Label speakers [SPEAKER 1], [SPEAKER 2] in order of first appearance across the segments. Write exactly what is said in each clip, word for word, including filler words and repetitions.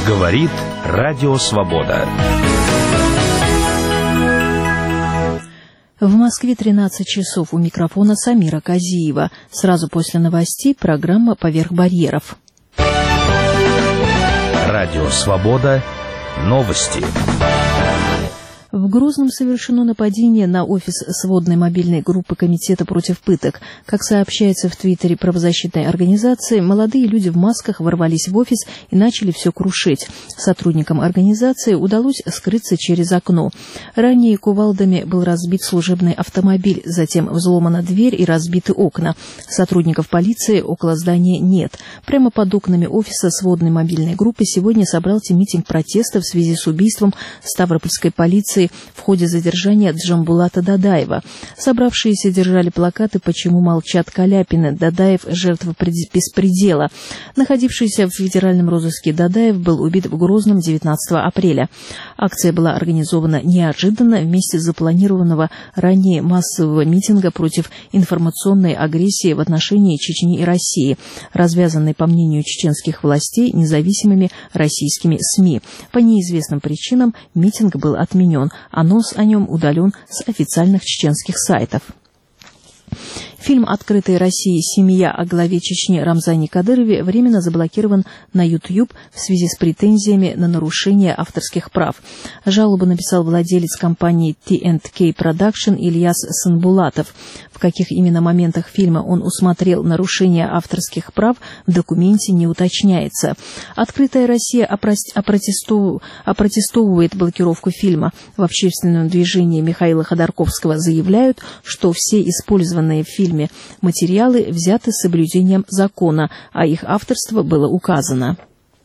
[SPEAKER 1] Говорит Радио Свобода.
[SPEAKER 2] В Москве тринадцать часов. У микрофона Самира Казиева. Сразу после новостей программа «Поверх барьеров».
[SPEAKER 1] Радио Свобода. Новости.
[SPEAKER 2] В Грозном совершено нападение на офис сводной мобильной группы Комитета против пыток. Как сообщается в Твиттере правозащитной организации, молодые люди в масках ворвались в офис и начали все крушить. Сотрудникам организации удалось скрыться через окно. Ранее кувалдами был разбит служебный автомобиль, затем взломана дверь и разбиты окна. Сотрудников полиции около здания нет. Прямо под окнами офиса сводной мобильной группы сегодня собрался митинг протеста в связи с убийством ставропольской полиции в ходе задержания Джамбулата Дадаева. Собравшиеся держали плакаты «Почему молчат Каляпины? Дадаев – жертва беспредела». Находившийся в федеральном розыске Дадаев был убит в Грозном девятнадцатого апреля. Акция была организована неожиданно вместе с запланированного ранее массового митинга против информационной агрессии в отношении Чечни и России, развязанной, по мнению чеченских властей, независимыми российскими СМИ. По неизвестным причинам митинг был отменен. Анонс о нем удален с официальных чеченских сайтов. Фильм «Открытая Россия. Семья» о главе Чечни Рамзане Кадырове временно заблокирован на YouTube в связи с претензиями на нарушение авторских прав. Жалобу написал владелец компании ти энд кей Production Ильяс Санбулатов. В каких именно моментах фильма он усмотрел нарушение авторских прав, в документе не уточняется. «Открытая Россия» опротестов... опротестовывает блокировку фильма. В общественном движении Михаила Ходорковского заявляют, что все использованные в фильме материалы взяты с соблюдением закона, а их авторство было указано.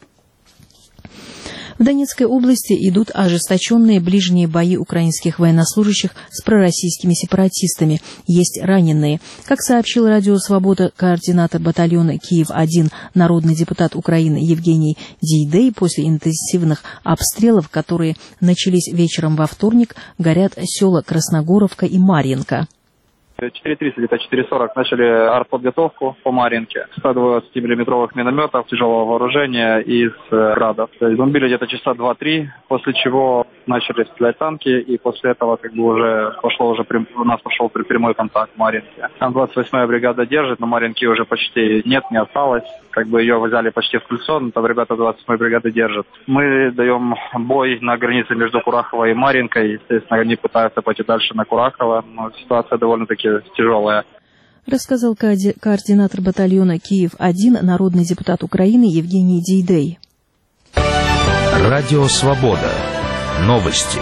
[SPEAKER 2] В Донецкой области идут ожесточенные ближние бои украинских военнослужащих с пророссийскими сепаратистами. Есть раненые. Как сообщил Радио Свобода координатор батальона Киев один, народный депутат Украины Евгений Дейдей, после интенсивных обстрелов, которые начались вечером во вторник, горят села Красногоровка и Марьинка.
[SPEAKER 3] четыре тридцать, где-то четыре сорок начали артподготовку по Марьинке. сто двадцатимиллиметровых минометов тяжелого вооружения из градов. Бомбили где-то часа два-три, после чего начали стрелять танки, и после этого как бы уже пошло уже у нас пошел прямой контакт в Марьинке. Там двадцать восьмая бригада держит, но Марьинки уже почти нет, не осталось. Как бы ее взяли почти в кольцо, но там ребята двадцать восьмой бригады держат. Мы даем бой на границе между Курахово и Марьинкой. Естественно, они пытаются пойти дальше на Курахово, но ситуация довольно-таки тяжелая.
[SPEAKER 2] Рассказал координатор батальона Киев один, народный депутат Украины Евгений Дейдей.
[SPEAKER 1] Радио Свобода. Новости.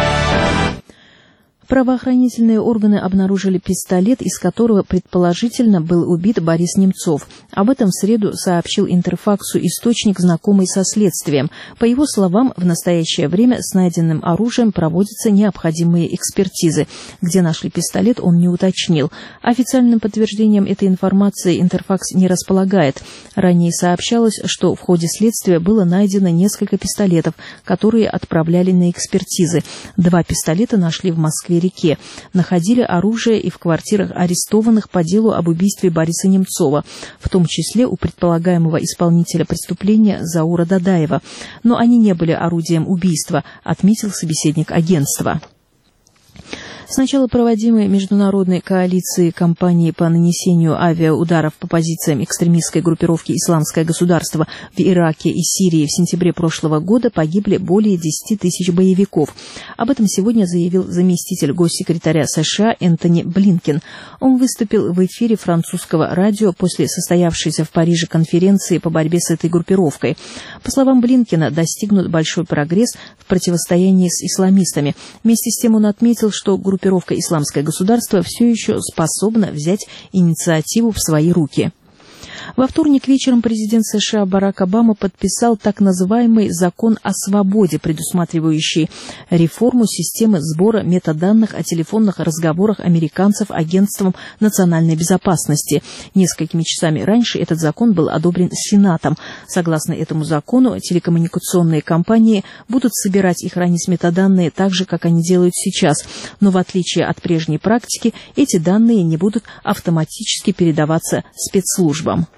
[SPEAKER 2] Правоохранительные органы обнаружили пистолет, из которого предположительно был убит Борис Немцов. Об этом в среду сообщил Интерфаксу источник, знакомый со следствием. По его словам, в настоящее время с найденным оружием проводятся необходимые экспертизы. Где нашли пистолет, он не уточнил. Официальным подтверждением этой информации Интерфакс не располагает. Ранее сообщалось, что в ходе следствия было найдено несколько пистолетов, которые отправляли на экспертизы. Два пистолета нашли в Москве реке. Находили оружие и в квартирах арестованных по делу об убийстве Бориса Немцова, в том числе у предполагаемого исполнителя преступления Заура Дадаева. Но они не были орудием убийства, отметил собеседник агентства. С начала проводимой международной коалиции кампании по нанесению авиаударов по позициям экстремистской группировки «Исламское государство» в Ираке и Сирии в сентябре прошлого года погибли более десяти тысяч боевиков. Об этом сегодня заявил заместитель госсекретаря США Энтони Блинкен. Он выступил в эфире французского радио после состоявшейся в Париже конференции по борьбе с этой группировкой. По словам Блинкена, достигнут большой прогресс в противостоянии с исламистами. Вместе с тем он отметил, что группировка «Исламское государство» все еще способна взять инициативу в свои руки. Во вторник вечером президент США Барак Обама подписал так называемый «Закон о свободе», предусматривающий реформу системы сбора метаданных о телефонных разговорах американцев Агентством национальной безопасности. Несколькими часами раньше этот закон был одобрен Сенатом. Согласно этому закону, телекоммуникационные компании будут собирать и хранить метаданные так же, как они делают сейчас. Но в отличие от прежней практики, эти данные не будут автоматически передаваться спецслужбам.